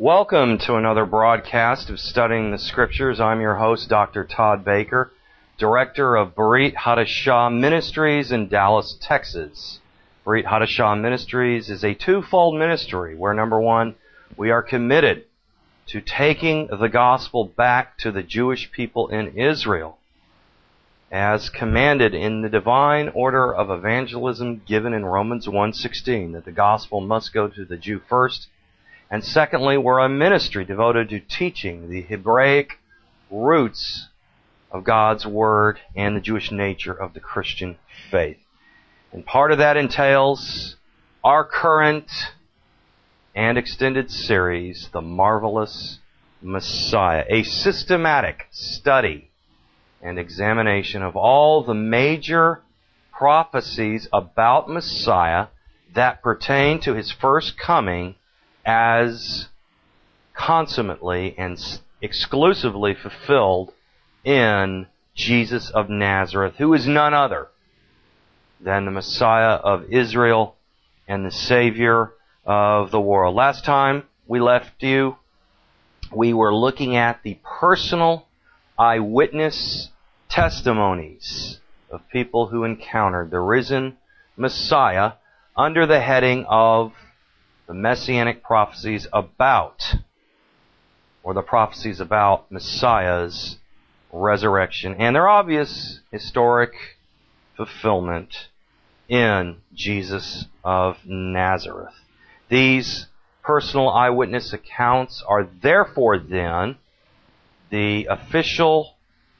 Welcome to another broadcast of Studying the Scriptures. I'm your host, Dr. Todd Baker, Director of Berit Hadashah Ministries in Dallas, Texas. Berit Hadashah Ministries is a twofold ministry where, number one, we are committed to taking the gospel back to the Jewish people in Israel, as commanded in the divine order of evangelism given in Romans 1:16, that the gospel must go to the Jew first. And secondly, we're a ministry devoted to teaching the Hebraic roots of God's Word and the Jewish nature of the Christian faith. And part of that entails our current and extended series, The Marvelous Messiah, a systematic study and examination of all the major prophecies about Messiah that pertain to His first coming as consummately and exclusively fulfilled in Jesus of Nazareth, who is none other than the Messiah of Israel and the Savior of the world. Last time we left you, we were looking at the personal eyewitness testimonies of people who encountered the risen Messiah under the heading of the Messianic prophecies about, or the prophecies about Messiah's resurrection and their obvious historic fulfillment in Jesus of Nazareth. These personal eyewitness accounts are therefore then the official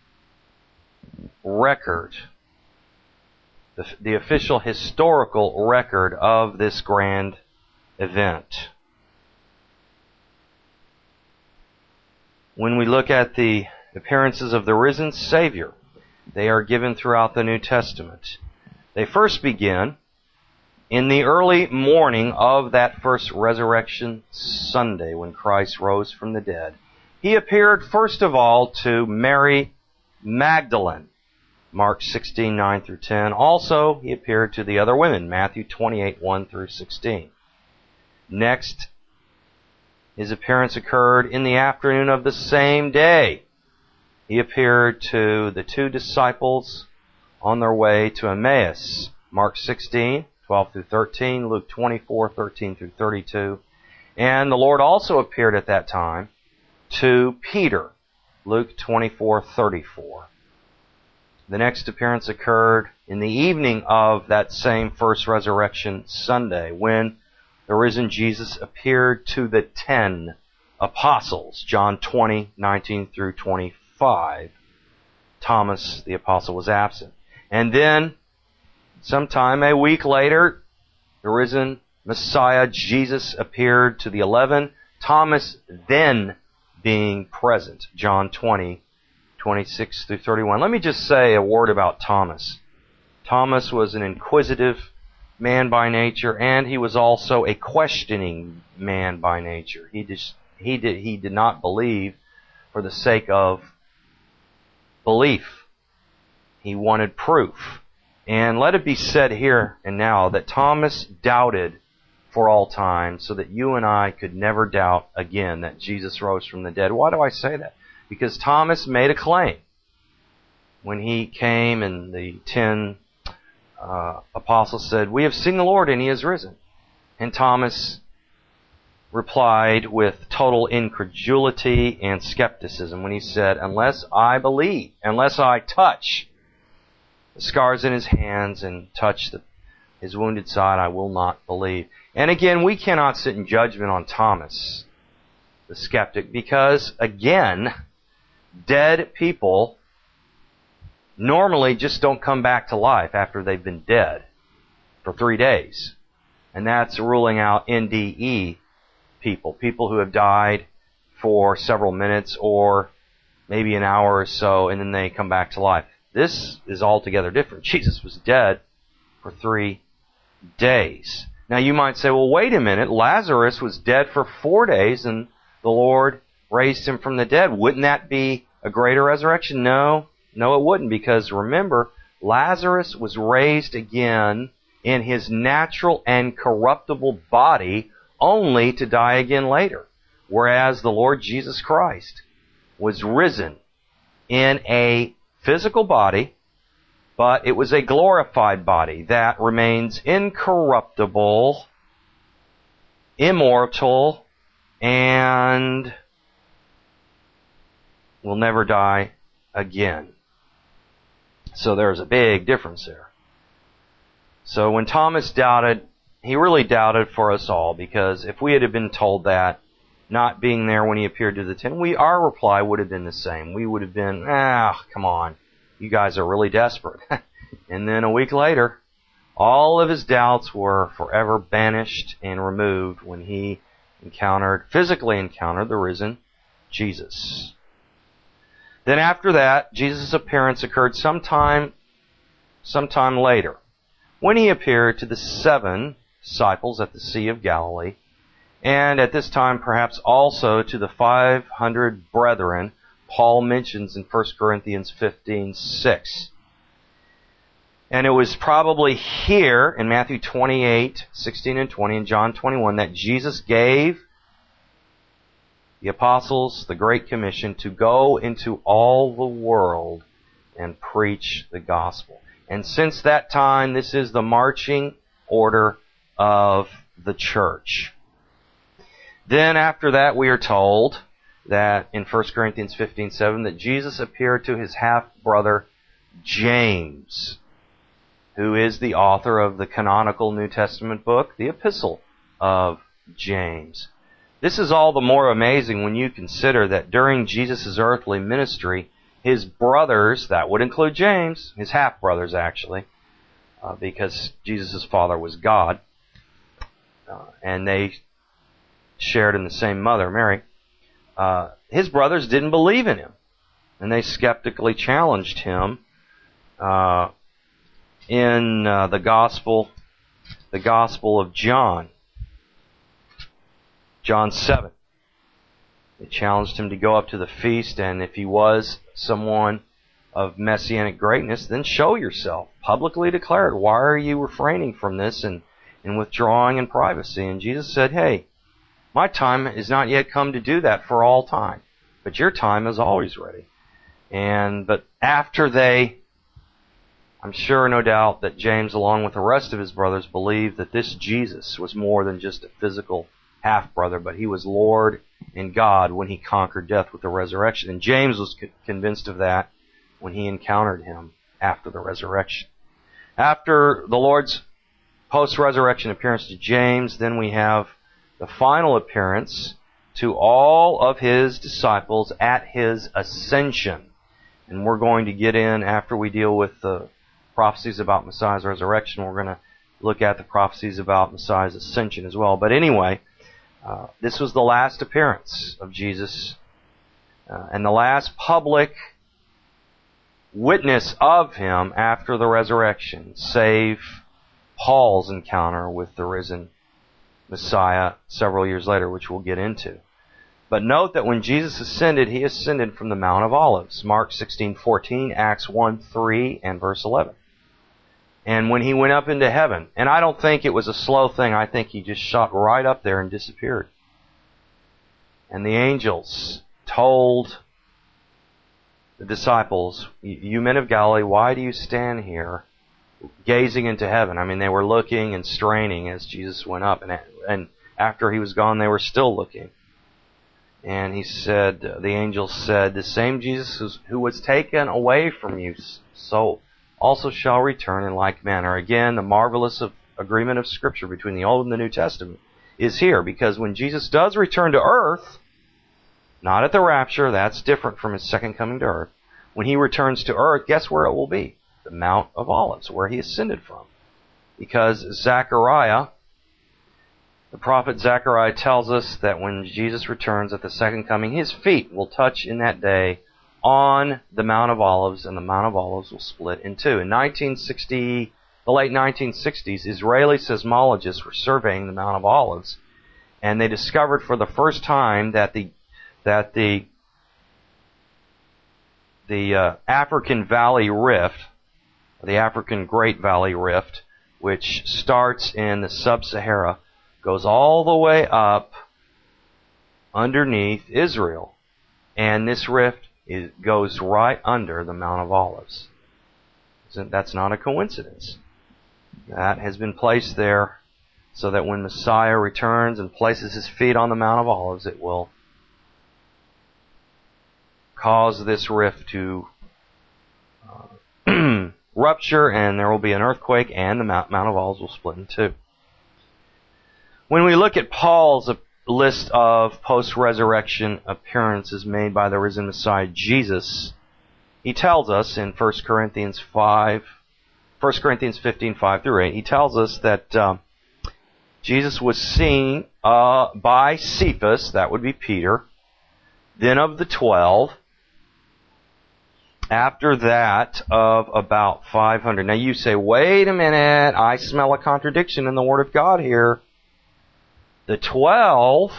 record, the official historical record of this grand event. When we look at the appearances of the risen Savior, they are given throughout the New Testament. They first begin in the early morning of that first Resurrection Sunday when Christ rose from the dead. He appeared first of all to Mary Magdalene, Mark 16:9 through 10. Also, He appeared to the other women, Matthew 28:1 through 16. Next, His appearance occurred in the afternoon of the same day. He appeared to the two disciples on their way to Emmaus, Mark 16:12 through 13, Luke 24:13 through 32. And the Lord also appeared at that time to Peter, Luke 24:34. The next appearance occurred in the evening of that same first Resurrection Sunday, when the risen Jesus appeared to the 10 apostles, John 20:19 through 25. Thomas, the apostle, was absent. And then, sometime a week later, the risen Messiah, Jesus, appeared to the 11, Thomas then being present, John 20:26 through 31. Let me just say a word about Thomas. Thomas was an inquisitive man by nature, and he was also a questioning man by nature. He did not believe for the sake of belief. He wanted proof. And let it be said here and now that Thomas doubted for all time, so that you and I could never doubt again that Jesus rose from the dead. Why do I say that? Because Thomas made a claim when he came and the 10 apostles said, "We have seen the Lord and He is risen." And Thomas replied with total incredulity and skepticism when he said, "Unless I believe, unless I touch the scars in His hands and touch His wounded side, I will not believe." And again, we cannot sit in judgment on Thomas, the skeptic, because again, dead people normally just don't come back to life after they've been dead for 3 days. And that's ruling out NDE people who have died for several minutes or maybe an hour or so, and then they come back to life. This is altogether different. Jesus was dead for 3 days. Now you might say, well, wait a minute, Lazarus was dead for 4 days and the Lord raised him from the dead. Wouldn't that be a greater resurrection? No, it wouldn't, because remember, Lazarus was raised again in his natural and corruptible body only to die again later. whereas the Lord Jesus Christ was risen in a physical body, but it was a glorified body that remains incorruptible, immortal, and will never die again. So there's a big difference there. So when Thomas doubted, he really doubted for us all, because if we had been told that, not being there when he appeared to the 10, our reply would have been the same. We would have been, come on, you guys are really desperate. And then a week later, all of his doubts were forever banished and removed when he physically encountered the risen Jesus. Then after that, Jesus' appearance occurred sometime later, when he appeared to the 7 disciples at the Sea of Galilee, and at this time perhaps also to the 500 brethren Paul mentions in 1 Corinthians 15:6. And it was probably here in Matthew 28:16 and 20 and John 21 that Jesus gave the apostles the Great Commission to go into all the world and preach the gospel. And since that time, this is the marching order of the church. Then after that, we are told that in 1 Corinthians 15:7 that Jesus appeared to his half-brother James, who is the author of the canonical New Testament book, the Epistle of James. This is all the more amazing when you consider that during Jesus' earthly ministry, his brothers, that would include James, his half-brothers actually, because Jesus' father was God, and they shared in the same mother, Mary, his brothers didn't believe in him, and they skeptically challenged him in the Gospel of John 7. They challenged him to go up to the feast, and if he was someone of messianic greatness, then show yourself. Publicly declare it. Why are you refraining from this and withdrawing in privacy? And Jesus said, hey, my time is not yet come to do that for all time, but your time is always ready. But after I'm sure, no doubt, that James, along with the rest of his brothers, believed that this Jesus was more than just a physical half-brother, but he was Lord and God when he conquered death with the resurrection. And James was convinced of that when he encountered him after the resurrection. After the Lord's post-resurrection appearance to James, then we have the final appearance to all of his disciples at his ascension. And we're going to get in, after we deal with the prophecies about Messiah's resurrection, we're going to look at the prophecies about Messiah's ascension as well. But anyway, this was the last appearance of Jesus and the last public witness of him after the resurrection, save Paul's encounter with the risen Messiah several years later, which we'll get into. But note that when Jesus ascended, he ascended from the Mount of Olives. Mark 16:14, Acts 1:3, and verse 11. And when he went up into heaven, and I don't think it was a slow thing, I think he just shot right up there and disappeared. And the angels told the disciples, you men of Galilee, why do you stand here gazing into heaven? I mean, they were looking and straining as Jesus went up, and after he was gone, they were still looking. And he said, the angels said, the same Jesus who was taken away from you, so also shall return in like manner. Again, the marvelous agreement of Scripture between the Old and the New Testament is here, because when Jesus does return to earth, not at the rapture, that's different from his second coming to earth. When he returns to earth, guess where it will be? The Mount of Olives, where he ascended from. Because Zechariah, the prophet Zechariah, tells us that when Jesus returns at the second coming, his feet will touch in that day on the Mount of Olives, and the Mount of Olives will split in two. In the late 1960s, Israeli seismologists were surveying the Mount of Olives, and they discovered for the first time that the African Valley Rift, the African Great Valley Rift, which starts in the Sub-Sahara, goes all the way up underneath Israel. And this rift goes right under the Mount of Olives. That's not a coincidence. That has been placed there so that when Messiah returns and places his feet on the Mount of Olives, it will cause this rift to rupture, and there will be an earthquake, and the Mount of Olives will split in two. When we look at Paul's list of post-resurrection appearances made by the risen Messiah Jesus, he tells us in 1 Corinthians 15, 5 through 8, he tells us that Jesus was seen by Cephas, that would be Peter, then of the 12, after that of about 500. Now you say, wait a minute, I smell a contradiction in the Word of God here. The 12,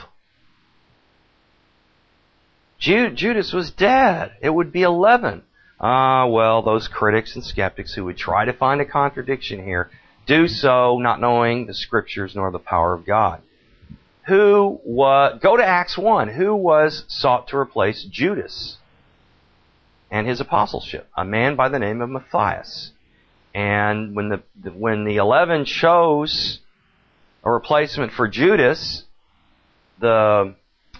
Judas was dead. It would be 11. Well, those critics and skeptics who would try to find a contradiction here do so not knowing the Scriptures nor the power of God. Go to Acts 1. Who was sought to replace Judas and his apostleship? A man by the name of Matthias. And when the 11 chose a replacement for Judas, the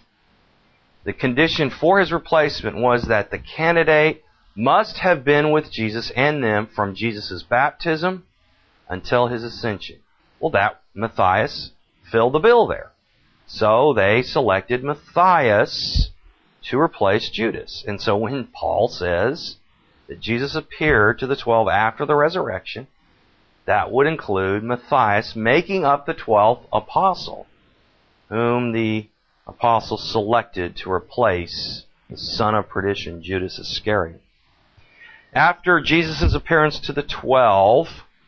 condition for his replacement was that the candidate must have been with Jesus and them from Jesus' baptism until his ascension. Well, that Matthias filled the bill there. So they selected Matthias to replace Judas. And so when Paul says that Jesus appeared to the 12 after the resurrection, that would include Matthias making up the 12th apostle, whom the apostles selected to replace the son of perdition, Judas Iscariot. After Jesus' appearance to the 12,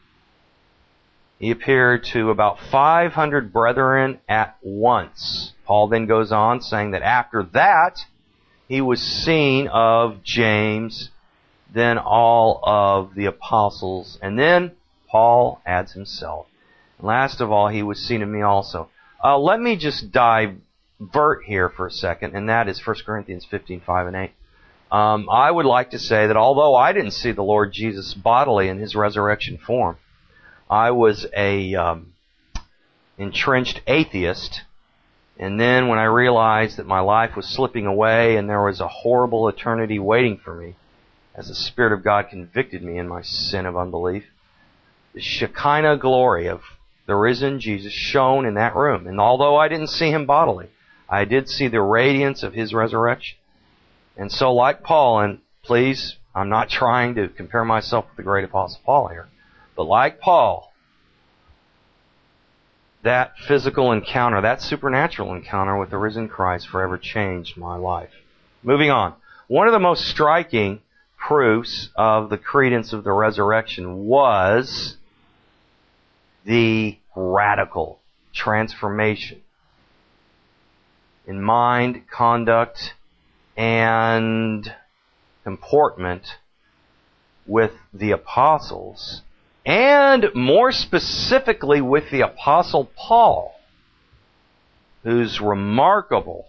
he appeared to about 500 brethren at once. Paul then goes on saying that after that, he was seen of James, then all of the apostles, and then Paul adds himself. And last of all, he was seen of me also. Let me just divert here for a second, and that is 1 Corinthians 15, 5 and 8. I would like to say that although I didn't see the Lord Jesus bodily in his resurrection form, I was a entrenched atheist, and then when I realized that my life was slipping away and there was a horrible eternity waiting for me, as the Spirit of God convicted me in my sin of unbelief, the Shekinah glory of the risen Jesus shone in that room. And although I didn't see him bodily, I did see the radiance of his resurrection. And so like Paul, and please, I'm not trying to compare myself with the great Apostle Paul here, but like Paul, that physical encounter, that supernatural encounter with the risen Christ forever changed my life. Moving on. One of the most striking proofs of the credence of the resurrection was the radical transformation in mind, conduct, and comportment with the apostles, and more specifically with the Apostle Paul, whose remarkable,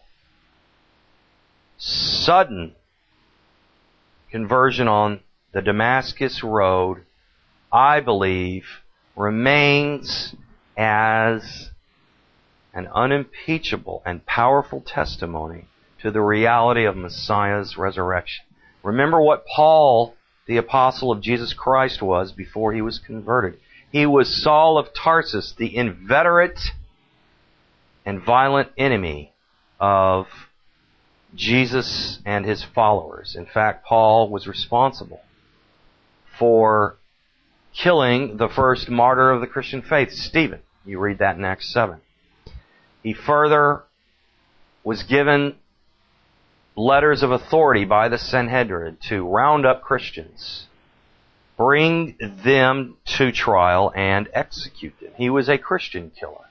sudden conversion on the Damascus Road, I believe, remains as an unimpeachable and powerful testimony to the reality of Messiah's resurrection. Remember what Paul, the apostle of Jesus Christ, was before he was converted. He was Saul of Tarsus, the inveterate and violent enemy of Jesus and his followers. In fact, Paul was responsible for killing the first martyr of the Christian faith, Stephen. You read that in Acts 7. He further was given letters of authority by the Sanhedrin to round up Christians, bring them to trial, and execute them. He was a Christian killer.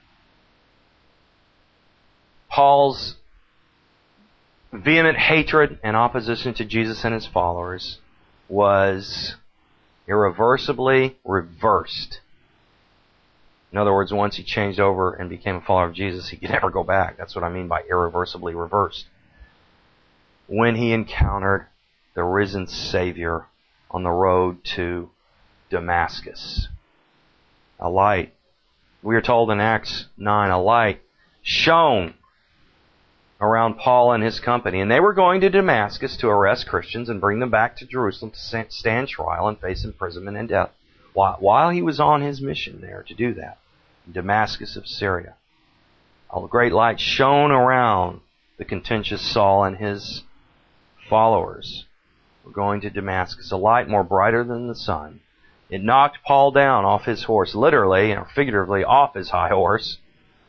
Paul's vehement hatred and opposition to Jesus and his followers was irreversibly reversed In other words, once he changed over and became a follower of Jesus, he could never go back. That's what I mean by irreversibly reversed. When he encountered the risen Savior on the road to Damascus. A light, we are told in Acts 9, a light shone around Paul and his company. And they were going to Damascus to arrest Christians and bring them back to Jerusalem to stand trial and face imprisonment and death. While he was on his mission there to do that, in Damascus of Syria, a great light shone around the contentious Saul and his followers. Were going to Damascus, a light more brighter than the sun. It knocked Paul down off his horse, literally or figuratively off his high horse.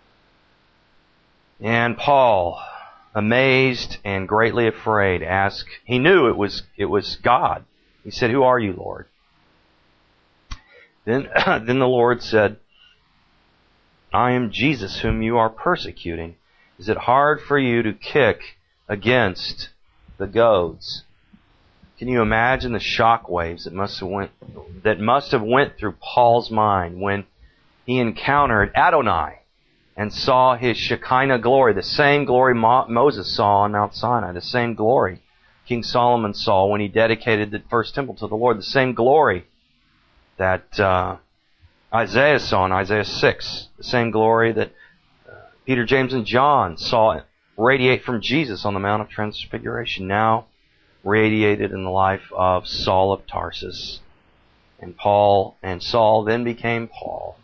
And Paul, amazed and greatly afraid, asked, he knew it was God. He said, "Who are you, Lord?" Then the Lord said, "I am Jesus whom you are persecuting. Is it hard for you to kick against the goads?" Can you imagine the shock waves that must have went through Paul's mind when he encountered Adonai and saw his Shekinah glory, the same glory Moses saw on Mount Sinai, the same glory King Solomon saw when he dedicated the first temple to the Lord, the same glory that Isaiah saw in Isaiah 6, the same glory that Peter, James, and John saw radiate from Jesus on the Mount of Transfiguration, now radiated in the life of Saul of Tarsus. And Saul then became Paul.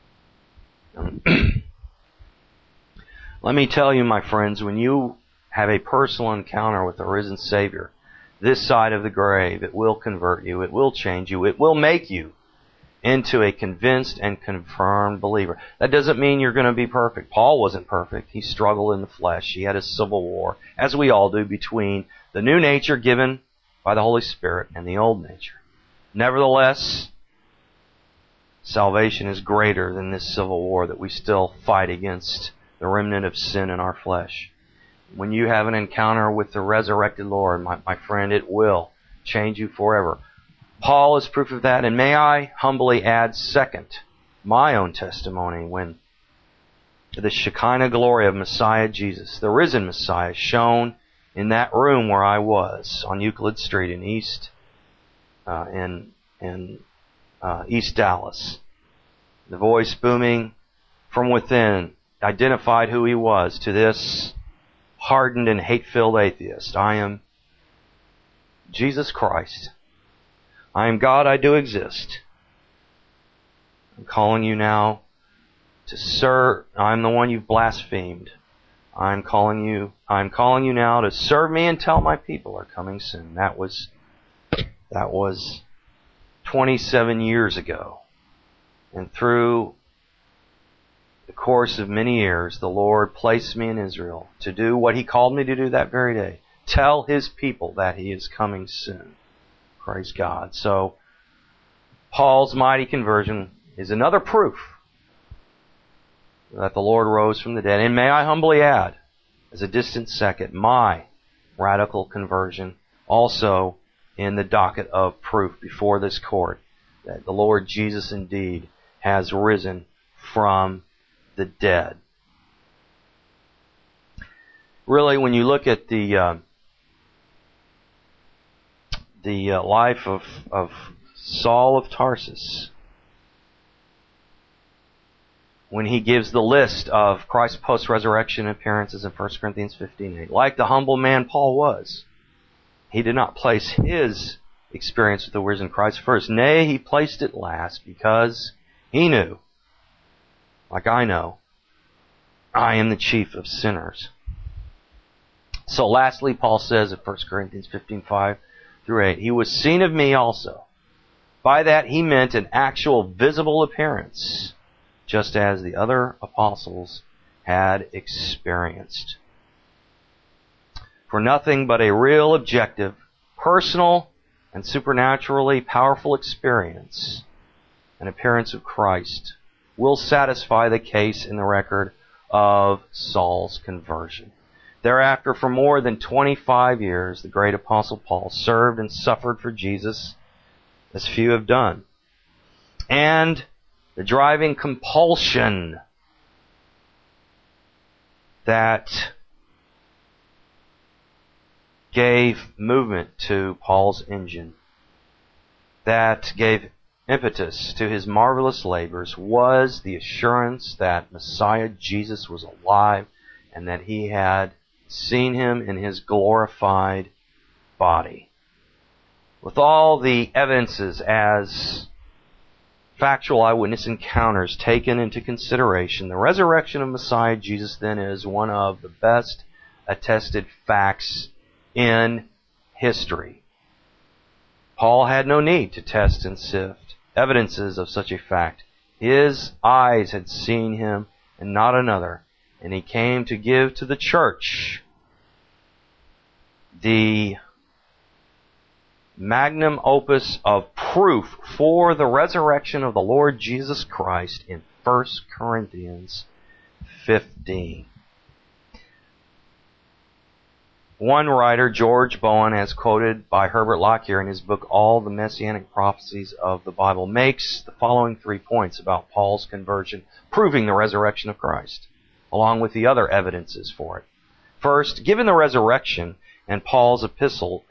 Let me tell you, my friends, when you have a personal encounter with the risen Savior, this side of the grave, it will convert you, it will change you, it will make you into a convinced and confirmed believer. That doesn't mean you're going to be perfect. Paul wasn't perfect. He struggled in the flesh. He had a civil war, as we all do, between the new nature given by the Holy Spirit and the old nature. Nevertheless, salvation is greater than this civil war that we still fight against the remnant of sin in our flesh. When you have an encounter with the resurrected Lord, my friend, it will change you forever. Paul is proof of that, and may I humbly add second, my own testimony, when the Shekinah glory of Messiah Jesus, the risen Messiah, shone in that room where I was on Euclid Street in East Dallas. The voice booming from within identified who he was to this hardened and hate-filled atheist. I am Jesus Christ. I am God, I do exist. I'm calling you now to serve. I'm the one you've blasphemed. I'm calling you now to serve me until my people are coming soon. That was 27 years ago. And through the course of many years, the Lord placed me in Israel to do what He called me to do that very day. Tell His people that He is coming soon. Praise God. So, Paul's mighty conversion is another proof that the Lord rose from the dead. And may I humbly add, as a distant second, my radical conversion also in the docket of proof before this court that the Lord Jesus indeed has risen from the dead. Really, when you look at the life of Saul of Tarsus, when he gives the list of Christ's post-resurrection appearances in 1 Corinthians 15:8, like the humble man Paul was, he did not place his experience with the risen Christ first. Nay, he placed it last because he knew, like I know, I am the chief of sinners. So lastly, Paul says in 1 Corinthians 15:5-8, he was seen of me also. By that he meant an actual visible appearance, just as the other apostles had experienced. For nothing but a real, objective, personal, and supernaturally powerful experience, an appearance of Christ, will satisfy the case in the record of Saul's conversion. Thereafter, for more than 25 years, the great apostle Paul served and suffered for Jesus as few have done. And the driving compulsion that gave movement to Paul's engine, that gave impetus to his marvelous labors, was the assurance that Messiah Jesus was alive and that he had seen him in his glorified body. With all the evidences as factual eyewitness encounters taken into consideration, the resurrection of Messiah Jesus then is one of the best attested facts in history. Paul had no need to test and sift evidences of such a fact. His eyes had seen him and not another, and he came to give to the church the magnum opus of proof for the resurrection of the Lord Jesus Christ in 1 Corinthians 15. One writer, George Bowen, as quoted by Herbert Lockyer in his book All the Messianic Prophecies of the Bible, makes the following 3 points about Paul's conversion, proving the resurrection of Christ, along with the other evidences for it. First, given the resurrection and Paul's epistles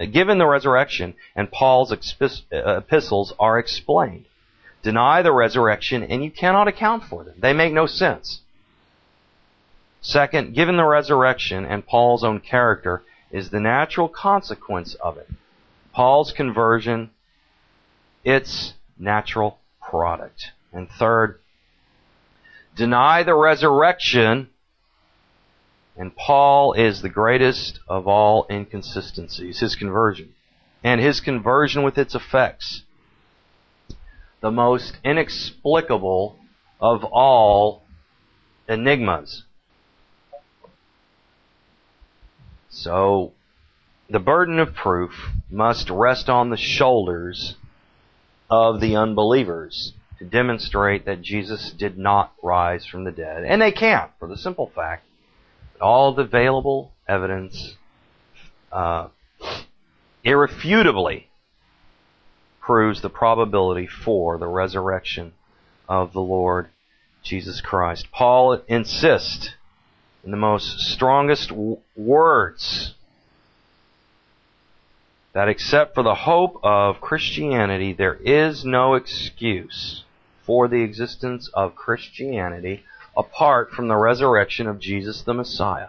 are explained. Deny the resurrection and you cannot account for them. They make no sense. Second, given the resurrection and Paul's own character is the natural consequence of it. Paul's conversion, its natural product. And third, deny the resurrection, and Paul is the greatest of all inconsistencies, his conversion. And his conversion with its effects, the most inexplicable of all enigmas. So, the burden of proof must rest on the shoulders of the unbelievers to demonstrate that Jesus did not rise from the dead. And they can't, for the simple fact that all the available evidence irrefutably proves the probability for the resurrection of the Lord Jesus Christ. Paul insists in the most strongest words that except for the hope of Christianity, there is no excuse for the existence of Christianity apart from the resurrection of Jesus the Messiah.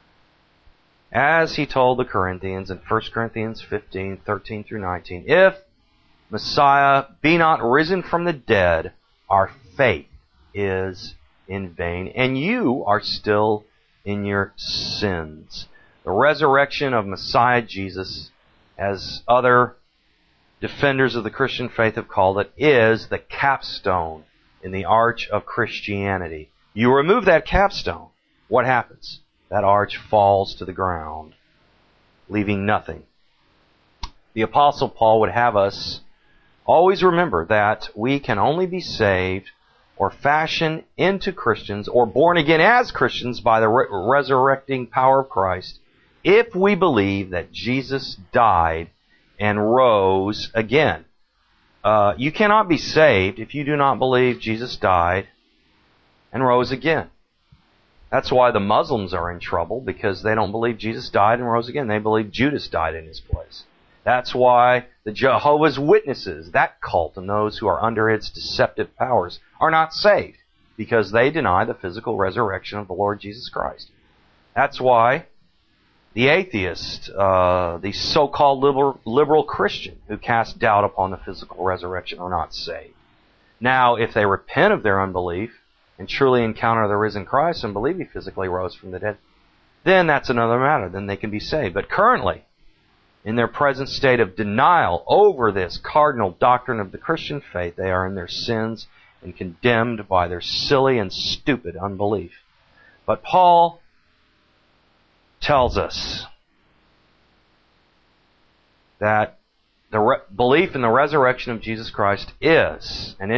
As he told the Corinthians in 1 Corinthians 15, 13 through 19, if Messiah be not risen from the dead, our faith is in vain, and you are still in your sins. The resurrection of Messiah Jesus, as other defenders of the Christian faith have called it, is the capstone in the arch of Christianity. You remove that capstone, what happens? That arch falls to the ground, leaving nothing. The Apostle Paul would have us always remember that we can only be saved or fashioned into Christians or born again as Christians by the resurrecting power of Christ if we believe that Jesus died and rose again. You cannot be saved if you do not believe Jesus died and rose again. That's why the Muslims are in trouble, because they don't believe Jesus died and rose again. They believe Judas died in his place. That's why the Jehovah's Witnesses, that cult, and those who are under its deceptive powers, are not saved, because they deny the physical resurrection of the Lord Jesus Christ. That's why the atheist, the so-called liberal Christian who cast doubt upon the physical resurrection, are not saved. Now, if they repent of their unbelief and truly encounter the risen Christ and believe He physically rose from the dead, then that's another matter. Then they can be saved. But currently, in their present state of denial over this cardinal doctrine of the Christian faith, they are in their sins and condemned by their silly and stupid unbelief. But Paul tells us that the belief in the resurrection of Jesus Christ is an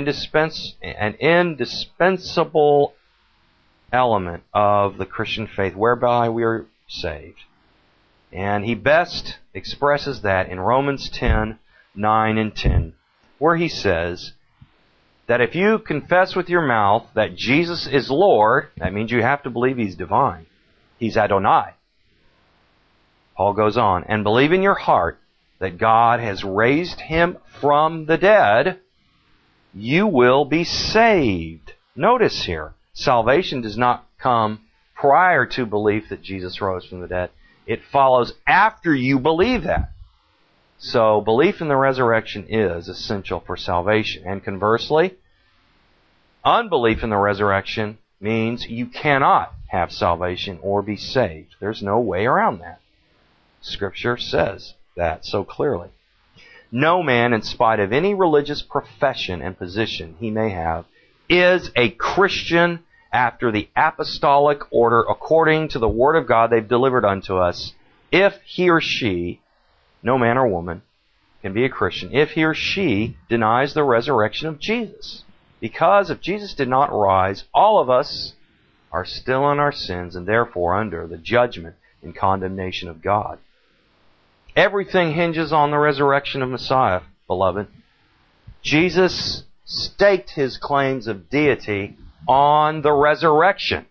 indispensable element of the Christian faith whereby we are saved. And he best expresses that in Romans 10, 9 and 10, where he says that if you confess with your mouth that Jesus is Lord, that means you have to believe He's divine. He's Adonai. Paul goes on, and believe in your heart that God has raised Him from the dead, you will be saved. Notice here, salvation does not come prior to belief that Jesus rose from the dead. It follows after you believe that. So belief in the resurrection is essential for salvation. And conversely, unbelief in the resurrection means you cannot have salvation or be saved. There's no way around that. Scripture says that so clearly. No man, in spite of any religious profession and position he may have, is a Christian after the apostolic order according to the Word of God they've delivered unto us, if he or she, no man or woman, can be a Christian, if he or she denies the resurrection of Jesus. Because if Jesus did not rise, all of us are still in our sins and therefore under the judgment and condemnation of God. Everything hinges on the resurrection of Messiah, beloved. Jesus staked His claims of deity on the resurrection.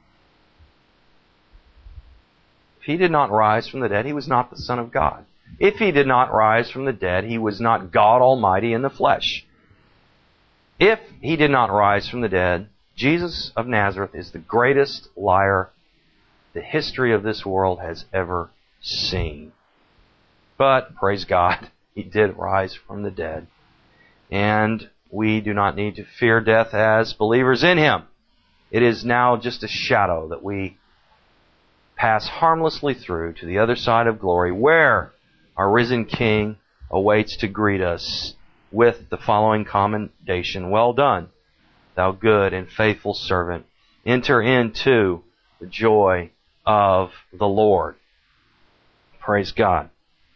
If He did not rise from the dead, He was not the Son of God. If He did not rise from the dead, He was not God Almighty in the flesh. If He did not rise from the dead, Jesus of Nazareth is the greatest liar the history of this world has ever seen. But, praise God, He did rise from the dead. And we do not need to fear death as believers in Him. It is now just a shadow that we pass harmlessly through to the other side of glory, where our risen King awaits to greet us with the following commendation. Well done, thou good and faithful servant. Enter into the joy of the Lord. Praise God.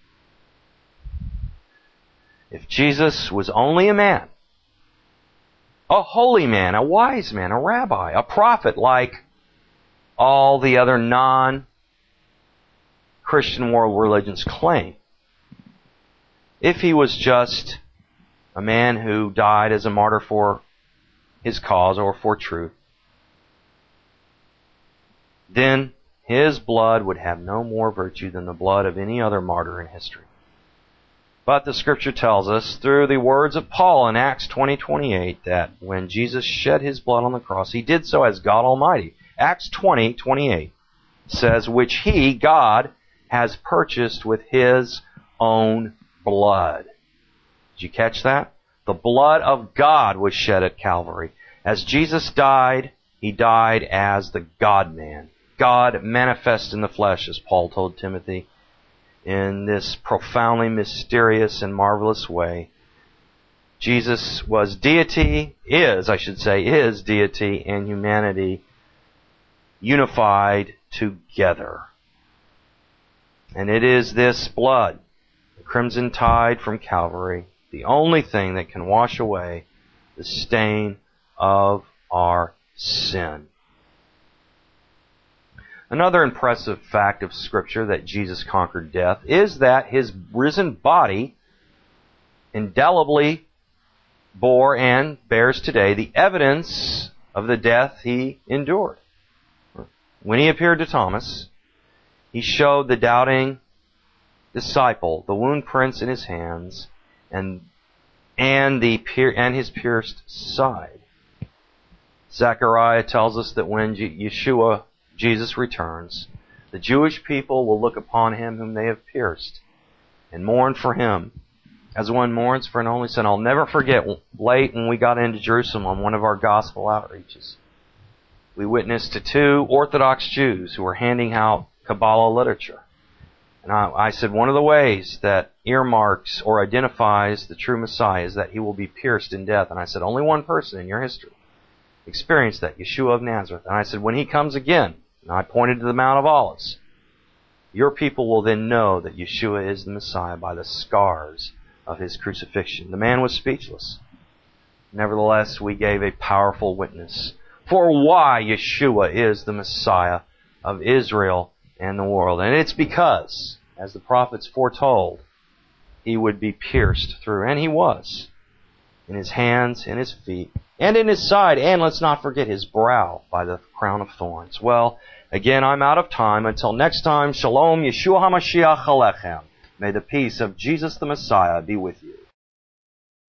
If Jesus was only a man, a holy man, a wise man, a rabbi, a prophet like all the other non-Christian world religions claim, if He was just a man who died as a martyr for His cause or for truth, then His blood would have no more virtue than the blood of any other martyr in history. But the Scripture tells us through the words of Paul in Acts 20:28 that when Jesus shed His blood on the cross, He did so as God Almighty. Acts 20:28 says, which He, God, has purchased with His own blood. Did you catch that? The blood of God was shed at Calvary. As Jesus died, He died as the God-man. God manifest in the flesh, as Paul told Timothy, in this profoundly mysterious and marvelous way. Jesus was deity, is deity and humanity unified together. And it is this blood, the crimson tide from Calvary, the only thing that can wash away the stain of our sin. Another impressive fact of Scripture that Jesus conquered death is that His risen body indelibly bore and bears today the evidence of the death He endured. When He appeared to Thomas, He showed the doubting disciple the wound prints in His hands and His pierced side. Zechariah tells us that when Jesus returns, the Jewish people will look upon Him whom they have pierced and mourn for Him as one mourns for an only son. I'll never forget, late when we got into Jerusalem on one of our gospel outreaches, we witnessed to two Orthodox Jews who were handing out Kabbalah literature. And I said, one of the ways that earmarks or identifies the true Messiah is that He will be pierced in death. And I said, only one person in your history experienced that, Yeshua of Nazareth. And I said, when He comes again, and I pointed to the Mount of Olives, your people will then know that Yeshua is the Messiah by the scars of His crucifixion. The man was speechless. Nevertheless, we gave a powerful witness for why Yeshua is the Messiah of Israel and the world. And it's because, as the prophets foretold, He would be pierced through. And He was. in his hands, in his feet, and in his side, and let's not forget his brow by the crown of thorns. Well, again, I'm out of time. Until next time, Shalom, Yeshua HaMashiach Alechem. May the peace of Jesus the Messiah be with you.